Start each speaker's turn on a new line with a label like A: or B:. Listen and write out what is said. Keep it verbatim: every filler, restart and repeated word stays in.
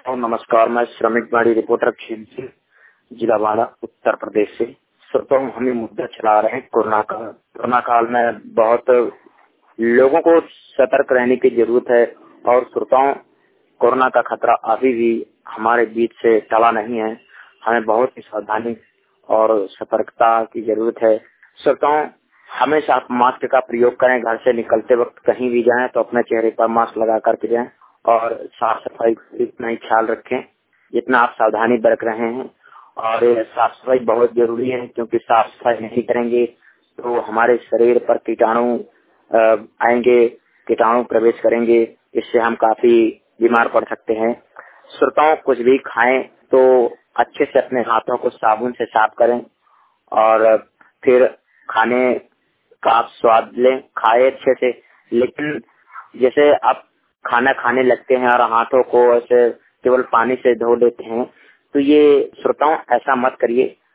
A: और नमस्कार, मैं श्रमिक बाड़ी रिपोर्टर खींची जिला बाड़ा उत्तर प्रदेश से। श्रोताओं, हम ये मुद्दा चला रहे हैं कोरोना का। कोरोना काल में बहुत लोगों को सतर्क रहने की जरूरत है और श्रोताओं, कोरोना का खतरा अभी भी हमारे बीच से टला नहीं है। हमें बहुत ही सावधानी और सतर्कता की जरूरत है। श्रोताओं, हमेशा आप मास्क का प्रयोग करें। घर से निकलते वक्त कहीं भी जाएं तो अपने चेहरे पर मास्क लगा करके जाएं और साफ सफाई का इतना ही ख्याल रखें जितना आप सावधानी बरत रहे हैं। और साफ सफाई बहुत जरूरी है, क्योंकि साफ सफाई नहीं करेंगे तो हमारे शरीर पर कीटाणु आएंगे, कीटाणु प्रवेश करेंगे, इससे हम काफी बीमार पड़ सकते हैं। श्रोताओं, कुछ भी खाएं तो अच्छे से अपने हाथों को साबुन से साफ करें और फिर खाने का आप स्वाद लें, खाए अच्छे से। लेकिन जैसे आप खाना खाने लगते हैं और हाथों को ऐसे केवल पानी से धो लेते हैं, तो ये श्रोताओं ऐसा मत करिए।